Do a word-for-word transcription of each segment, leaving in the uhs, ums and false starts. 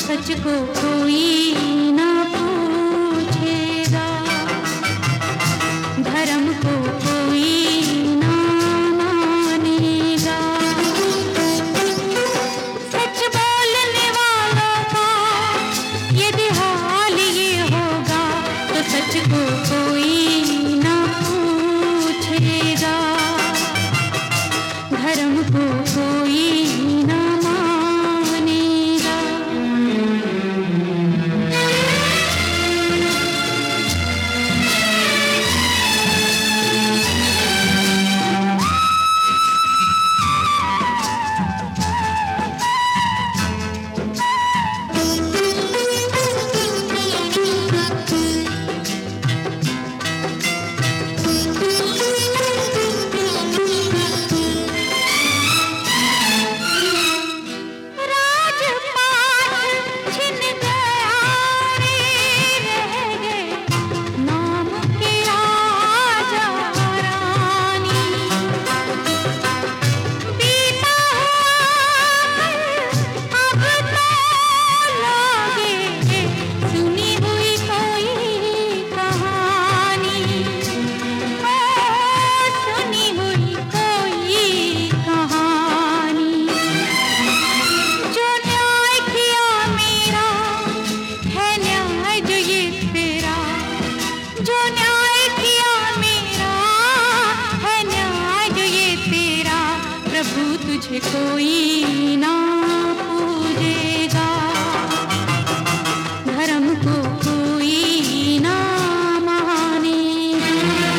सच को कोई ना पूछेगा, धर्म को कोई ना मानेगा। सच बोलने वालों का यदि हाल ये होगा तो सच को कोई ना पूछेगा, धर्म को कोई ना तुझे कोई ना पूजेगा, धर्म को कोई ना मानेगा।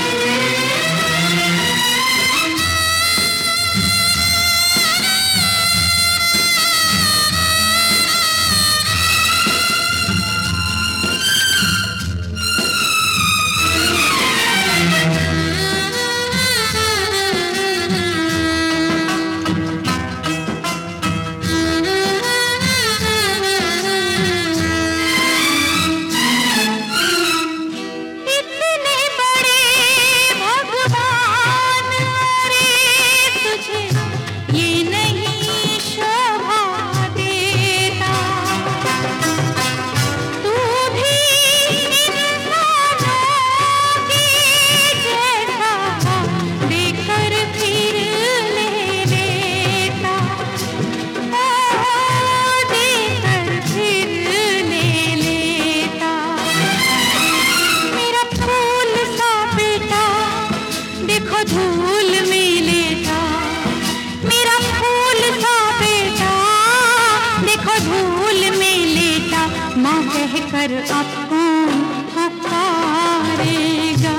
धूल में लेटा मेरा फूल सा बेटा, देखो धूल में लेटा, माँ कहकर अब कौन पुकारेगा,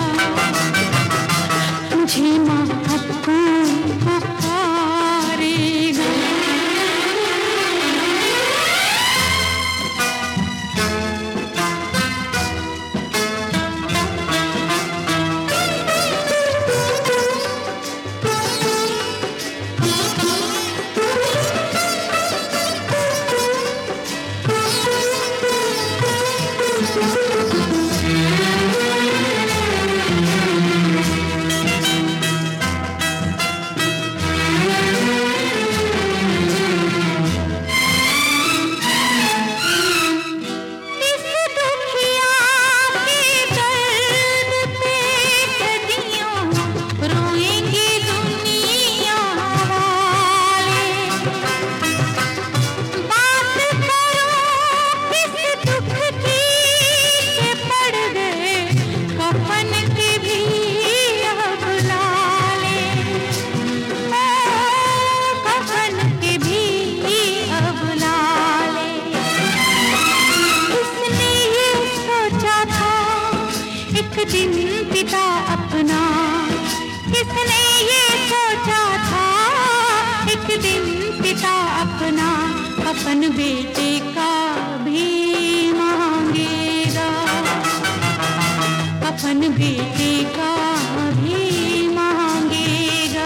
मुझे माँ अब कौन पुकारेगा। एक दिन पिता अपना, किसने ये सोचा था, एक दिन पिता अपना अपन बेटे का भी मांगेगा, अपन बेटे का भी मांगेगा।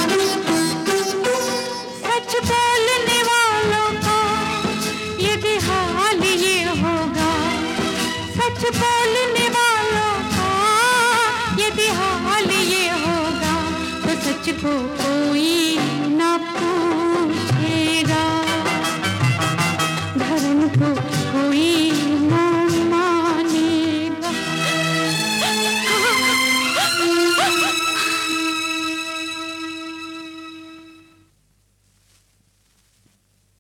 सच बोलने वालों का यदि हाल ये होगा, सच बोलने वालों का यदि हाल ये होगा तो सच को